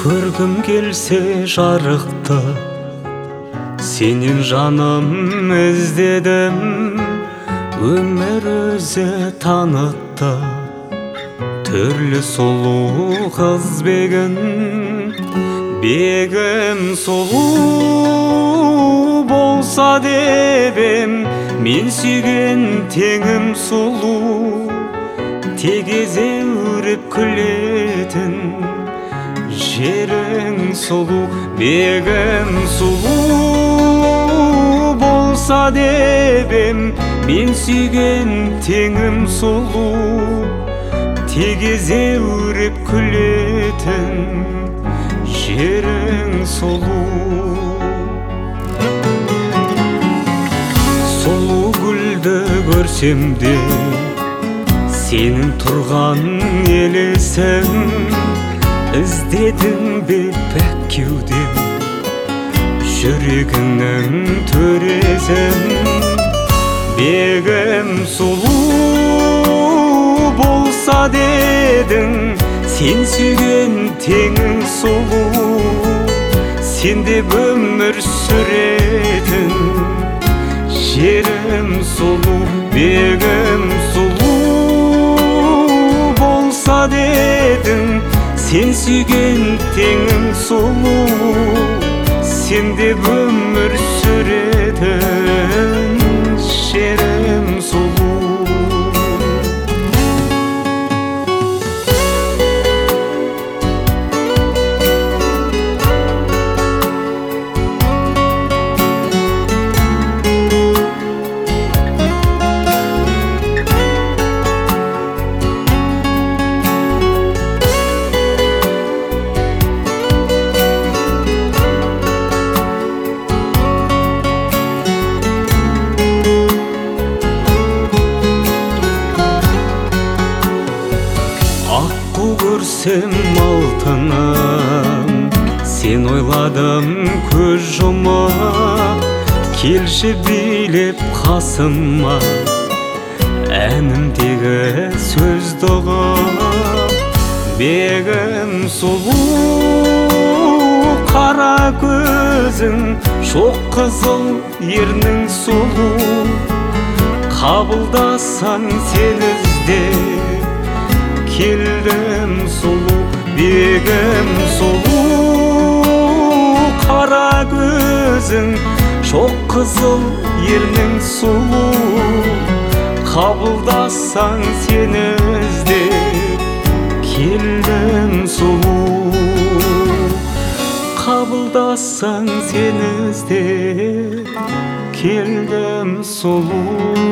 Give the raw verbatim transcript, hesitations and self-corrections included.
Көргім келсе жарықта, сенен жаным іздедім. Өмір өзі танытты түрлі сұлу қыз бегін. Бегім сұлу болса дебем, мен сүйген теңім сұлу. Тегезе өріп күлетін жерің сұлу. Бегім сұлу болса дебем, мен сүйген теңім сұлу. Тегезе өріп күлетін жерің сұлу. Сұлу гүлді көрсем де, сенің тұрған елесің. Іздедің бе пәк кеудем, жүрегіңнің төресін. Бегім сұлу болса дедің, сен сүйген теңің сұлу. Сен деп өмір сүретін жерім сұлу. Бегім сұлу болса дедің, сен сүйген теңің сұлу. Сен деп өмір сүретін жерім сұлу. Аққу көрсем алтыным, сен ойладым көз жұмып. Келші билеп қасыма, әнімдегі сөзді ұғып. Бегім сұлу қара көзің, шоқ қызыл ернің сұлу. Қабылдасаң сен іздеп келдім сұлу. Бегім сұлу қара көзің, шоқ қызыл ернің сұлу. Қабылдасаң сен іздеп келдім сұлу. Қабылдасаң сен іздеп келдім сұлу.